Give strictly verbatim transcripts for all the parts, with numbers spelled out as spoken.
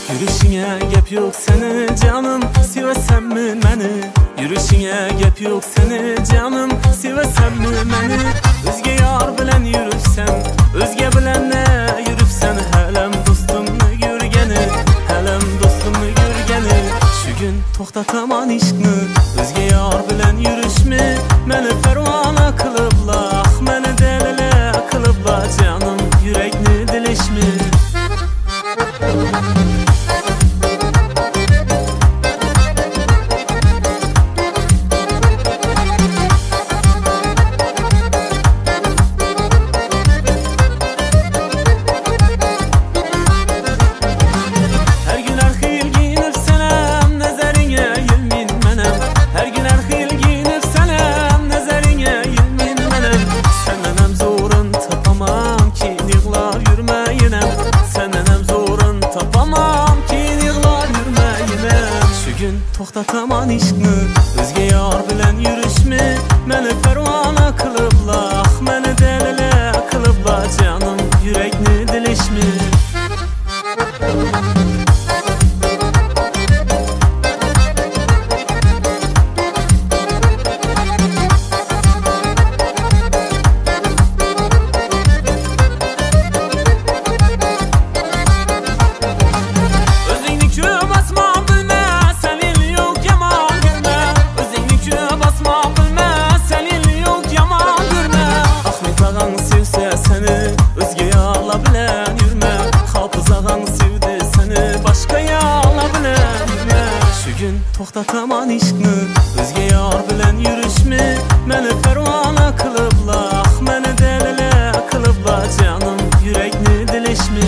Yürüşüne gep yok seni canım, sevesen mi beni? Yürüşüne gep yok seni canım, sevesen mi beni? Özge yar bilen yürüpsen, özge bilen ne yürüpsen, helem dostumnu görgeni, helem dostumnu görgeni. Şu gün toxtataman işkni, özge yar bilen yürüşme, meni pervana kılıbla, ah meni delile kılıbla canım, yürekni dilişmi. Toxtataman işkni, özge yar bilen yürüşme, meni pervana kılıbla, ah meni delile kılıbla canım, yürekni dilişmi. Toxtataman işkni, özge yar bilen yürüşme, meni pervana kılıbla, ah meni delile kılıbla canım, yürekni dilişmi.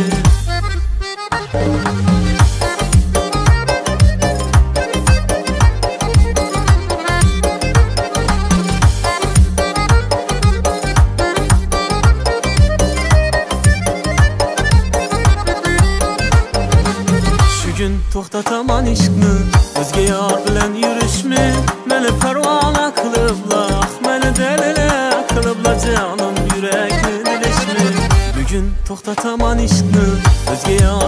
Toxtataman işkni, özge yar bilen yürüşme, meni pervana kılıbla, ah meni delile kılıbla canım, yürekni dilişmi. Bugün toxtataman işkni, özge yar